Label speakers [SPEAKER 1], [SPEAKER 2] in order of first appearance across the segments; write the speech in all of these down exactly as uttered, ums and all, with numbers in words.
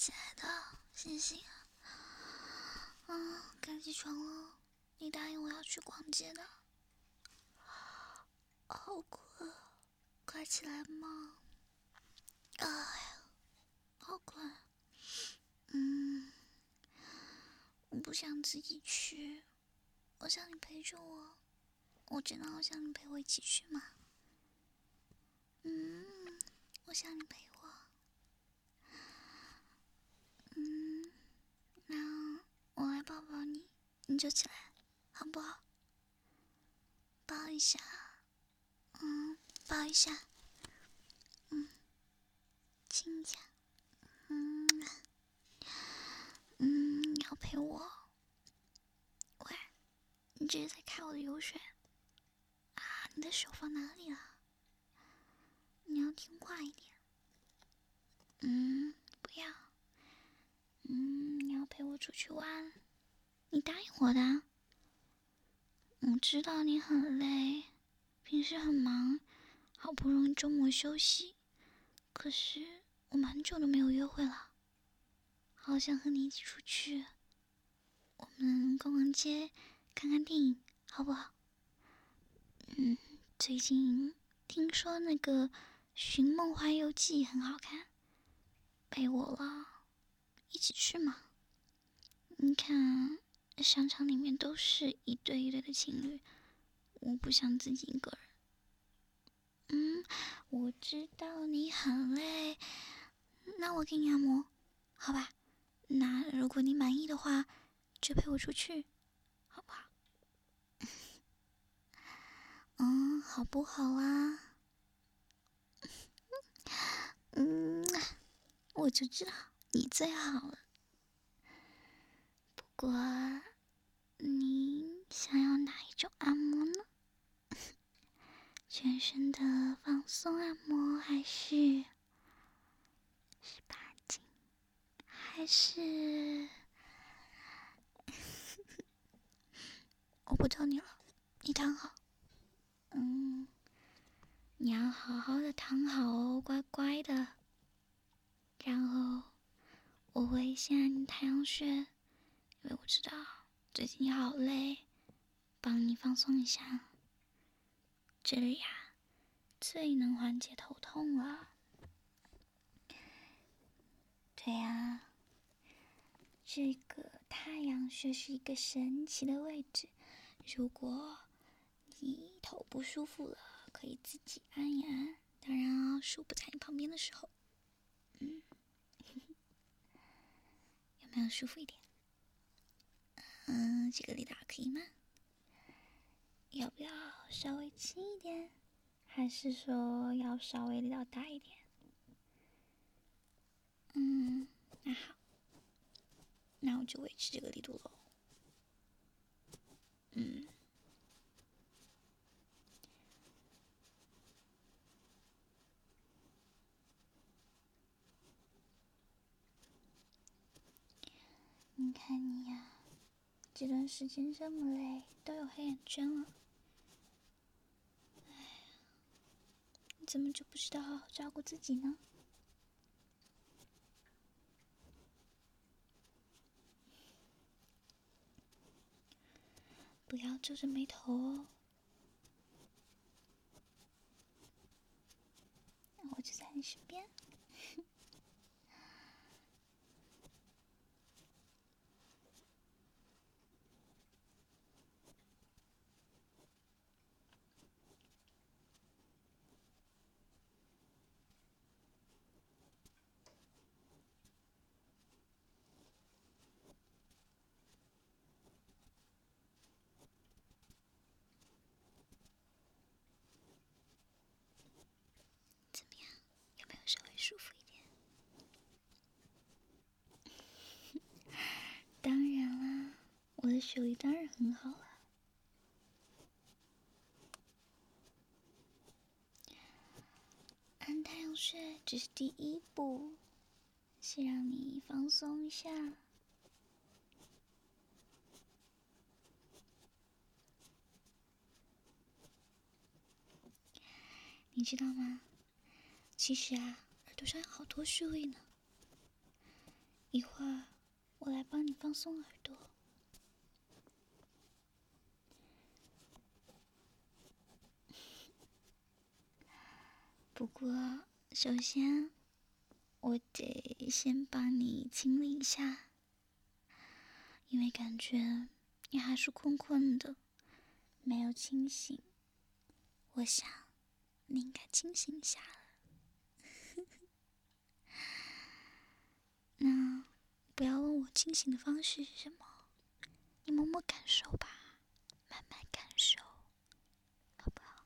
[SPEAKER 1] 起来的，醒醒啊！嗯，该起床了。你答应我要去逛街的。好困，快起来嘛！哎呀，好困。嗯，我不想自己去，我想你陪着我。我真的好想你陪我一起去嘛。嗯，我想你陪我。嗯，那我来抱抱你，你就起来，好不好？抱一下，嗯，抱一下，嗯，亲一下，嗯，嗯，你要陪我。喂，你这是在看我的油水啊？你的手放哪里了？你要听话一点。嗯，不要。嗯，你要陪我出去玩，你答应我的。我知道你很累，平时很忙，好不容易周末休息，可是我们很久都没有约会了，好想和你一起出去，我们逛逛街，看看电影，好不好？嗯，最近听说那个《寻梦环游记》很好看，陪我了，一起去嘛。你看，商场里面都是一对一对的情侣，我不想自己一个人。嗯，我知道你很累，那我给你按摩，好吧？那如果你满意的话，就陪我出去，好不好？嗯，好不好啊？嗯，我就知道你最好了。不过，你想要哪一种按摩呢？全身的放松按摩，还是十八禁，还是……我不逗你了，你躺好。嗯，你要好好的躺好哦，乖乖的。然后我会先按你太阳穴，因为我知道最近你好累，帮你放松一下。这里呀，最能缓解头痛了。对呀，这个太阳穴是一个神奇的位置，如果你头不舒服了，可以自己按一按。当然啊，叔不在你旁边的时候，嗯，有没有舒服一点？嗯，这个力道可以吗？要不要稍微轻一点，还是说要稍微力道大一点？嗯，那好，那我就维持这个力度喽。嗯，你看你呀，这段时间这么累，都有黑眼圈了。哎呀，你怎么就不知道好好照顾自己呢？不要皱着眉头哦，我就在你身边。怎么样？有没有稍微舒服一点？当然啦，我的手艺当然很好了。按太阳穴只是第一步，先让你放松一下。你知道吗？其实啊，耳朵上有好多穴位呢。 一会儿我来帮你放松耳朵。不过，首先我得先帮你清理一下，因为感觉你还是困困的，没有清醒。我想你应该清醒一下了。那不要问我清醒的方式是什么，你默默感受吧，慢慢感受，好不好？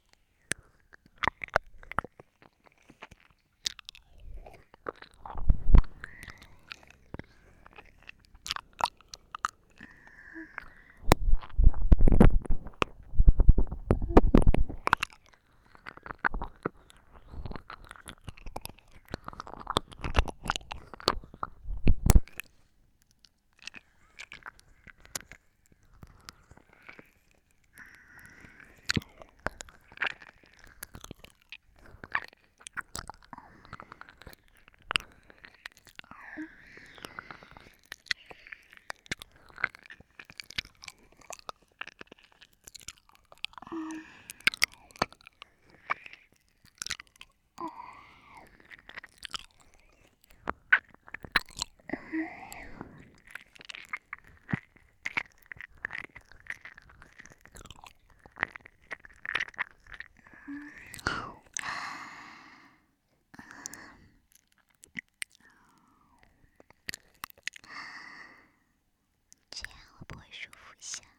[SPEAKER 1] 这样会不会舒服一下？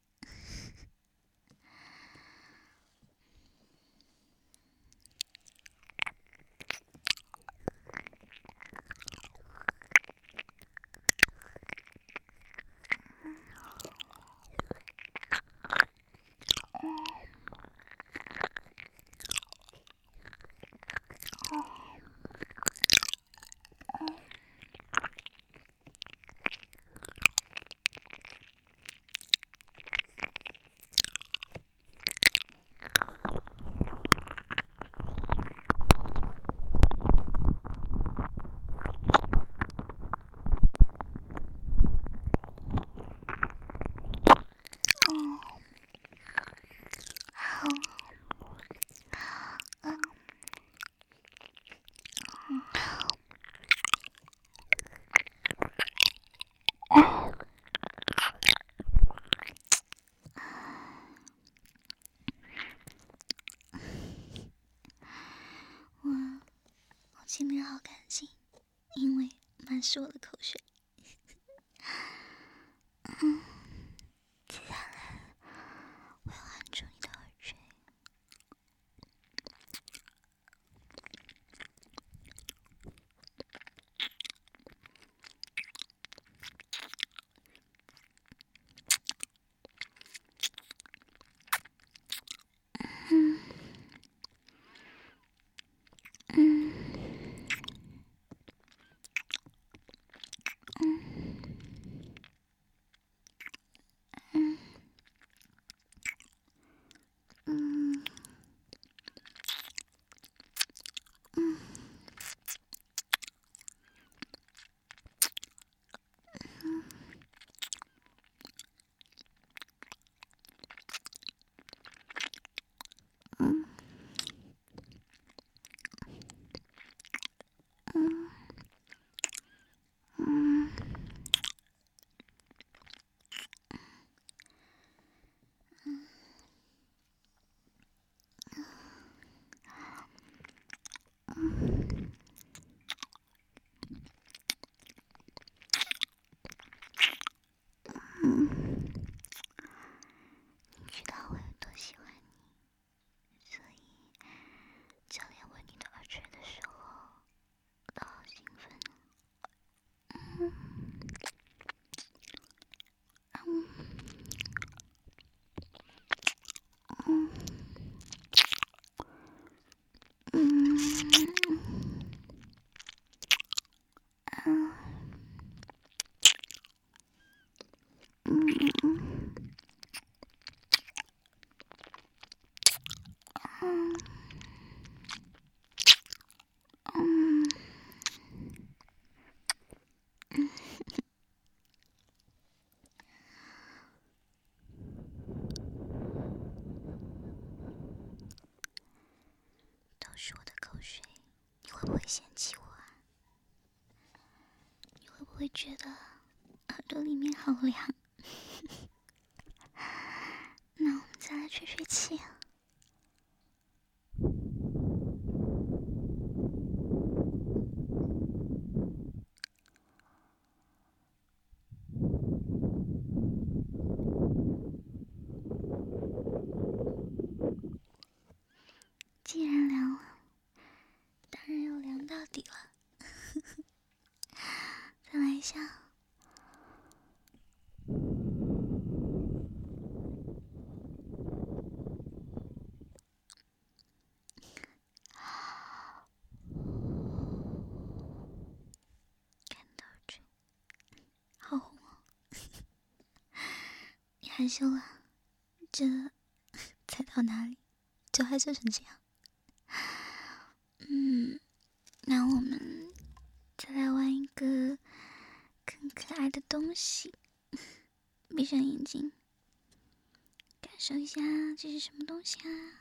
[SPEAKER 1] 我我清理好干净，因为满是我的口水。嗯，接下来我要按住你的耳垂。嗯嗯嗯嗯嗯嗯嗯嗯嗯嗯，你知道我有多喜欢你，所以教练吻你的耳垂的时候，我都好兴奋。嗯嗯嗯嗯嗯嗯嗯嗯会觉得耳朵里面好凉。那我们再来吹吹气。既然凉了，当然要凉到底了。再来一下。看到这，好红哦！你害羞了？这才到哪里就害羞成这样？嗯，那我们再来玩一个更可爱的东西。闭上眼睛，感受一下这是什么东西啊？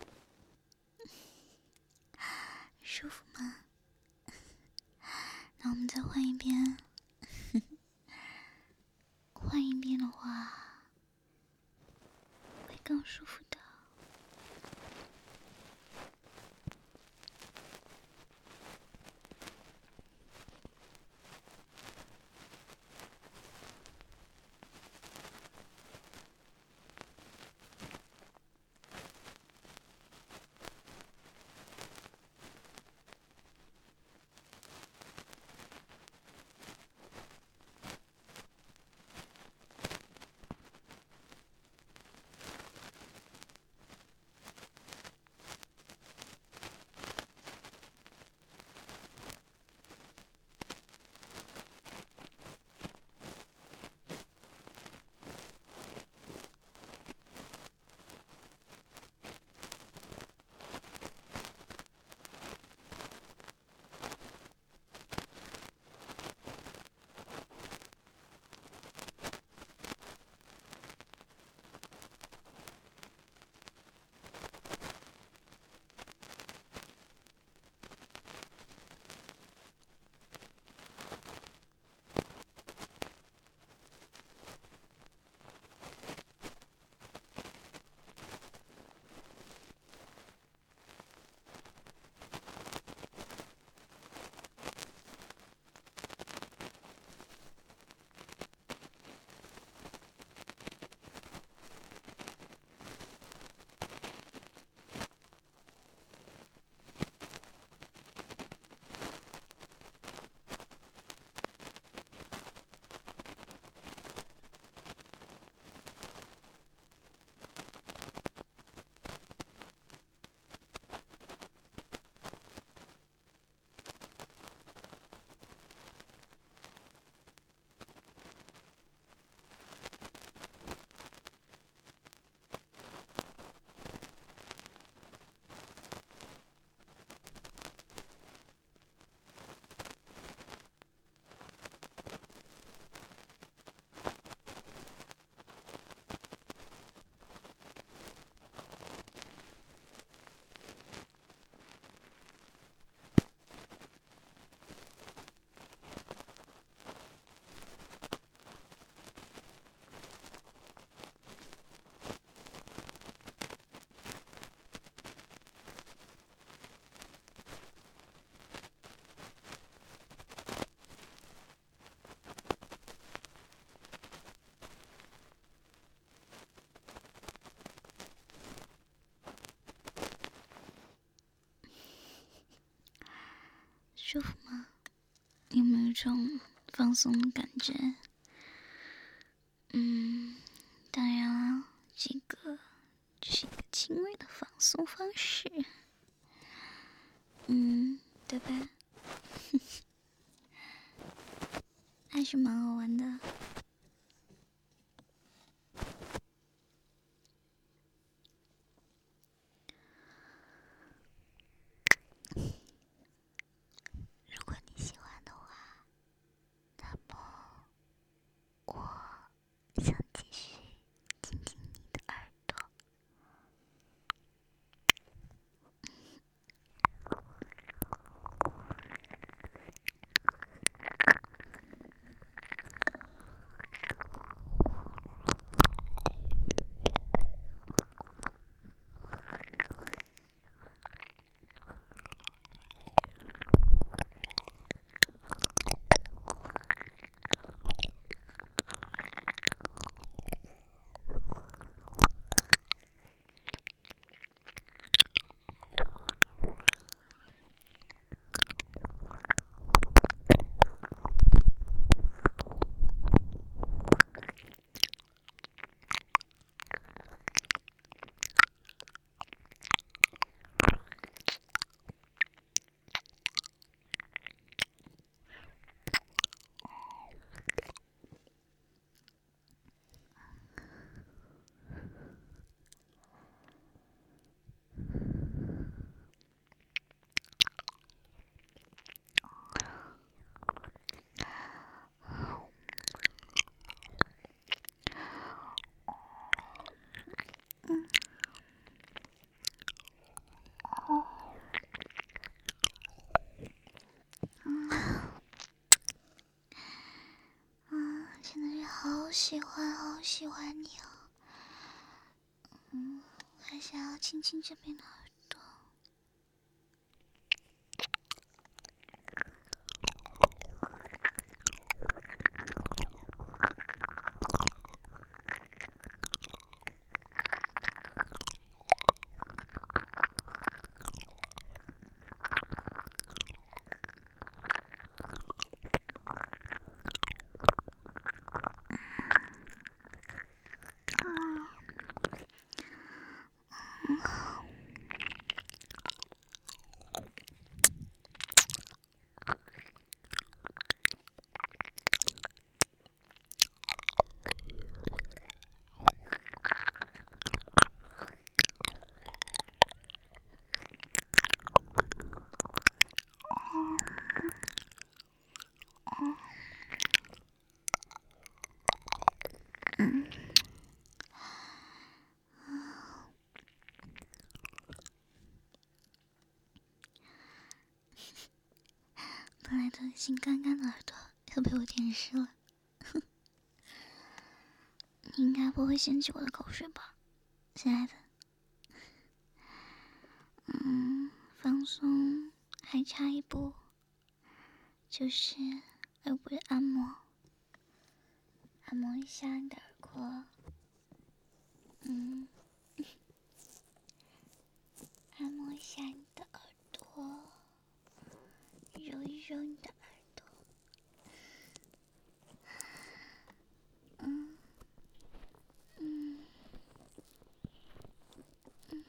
[SPEAKER 1] 舒服吗？那我们再换一遍。换一遍的话，会更舒服的。舒服吗？有没有一种放松的感觉？嗯，当然了，这个只是一个轻微的放松方式。嗯，对吧？还是蛮好玩的。如果你喜欢的话，那么我想继续亲亲你的耳朵。 喜欢，好喜欢你哦。嗯，我还想要亲亲这边的耳朵。嗯，本来都已经干干的耳朵又被我舔湿了，你应该不会嫌弃我的口水吧，亲爱的？嗯，放松还差一步，就是耳部的按摩，按摩一下你的耳廓，嗯，按摩一下你的耳朵，揉一揉你的耳朵，嗯嗯嗯。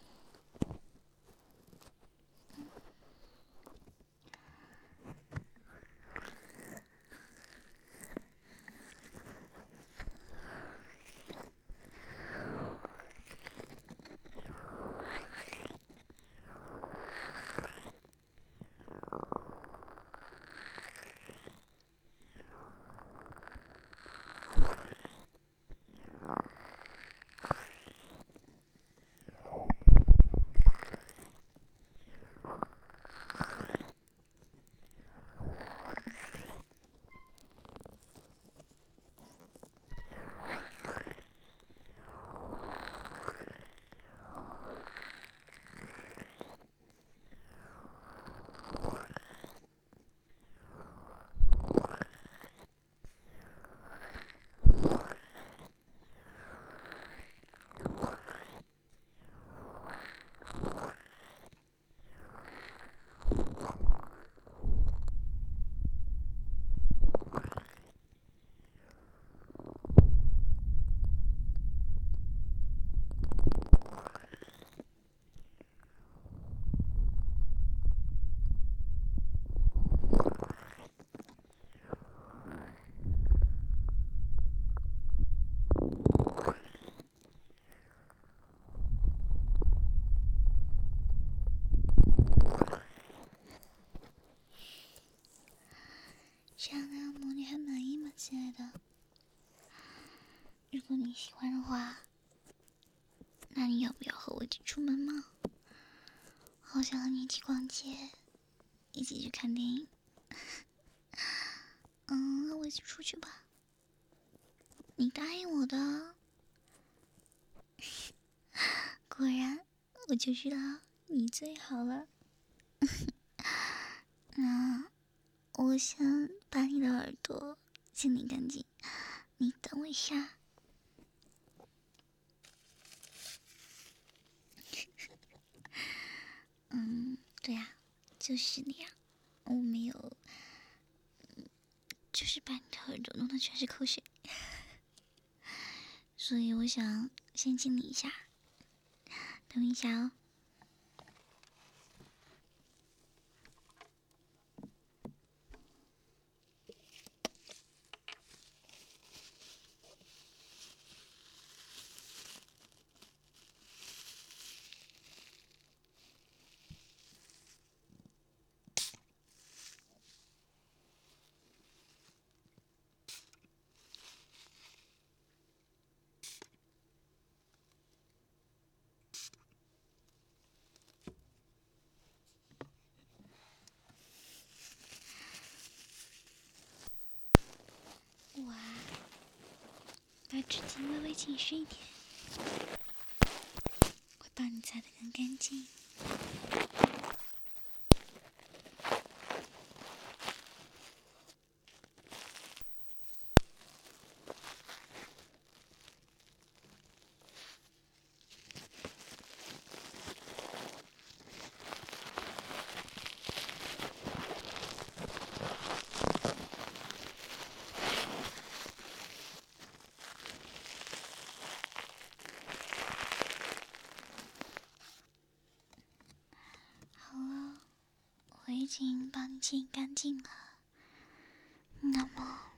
[SPEAKER 1] 这样的按摩你还满意吗，亲爱的？如果你喜欢的话，那你要不要和我一起出门吗？好想和你一起逛街，一起去看电影。嗯，和我一起出去吧。你答应我的。果然，我就知道你最好了。那我先把你的耳朵清理干净，你等我一下。嗯，对呀、啊，就是你呀、啊，我没有，就是把你的耳朵弄得全是口水，所以我想先清理一下，等一下哦。 把纸巾微微紧实一点，会帮你擦得更干净。好了，我已经帮你清干净了。那么，